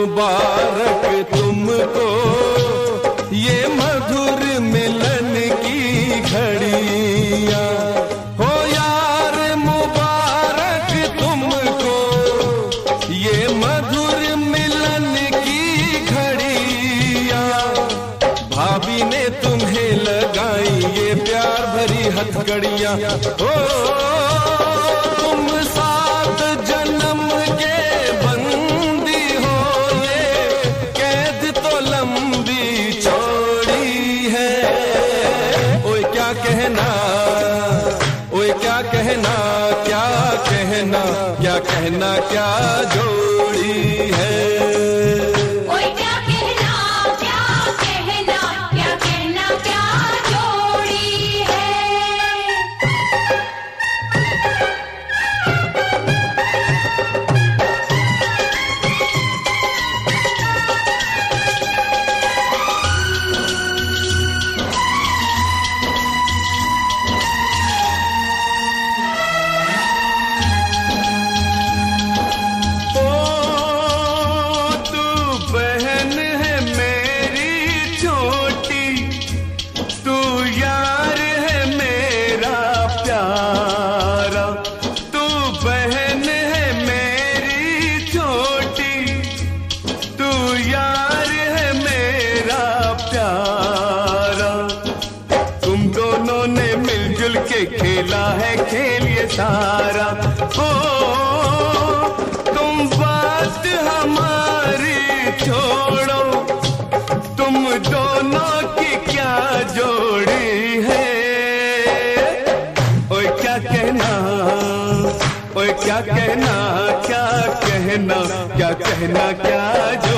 मुबारक तुमको ये मधुर मिलन की घड़ियां। हो यार मुबारक तुमको ये मधुर मिलन की घड़ियां। भाभी ने तुम्हें लगाई ये प्यार भरी हथकड़ियां। हो तुम 7 जन्म के बंदी हो, ये कैद तो लंबी चौड़ी है। ओए क्या कहना, ओए क्या कहना, क्या कहना, क्या कहना, क्या जोड़ी है। खेला है खेल ये सारा। हो तुम बात हमारी छोड़ो, तुम दोनों की क्या जोड़ी है। ओए क्या कहना, ओए क्या कहना, क्या कहना, क्या कहना, क्या जोड़ी।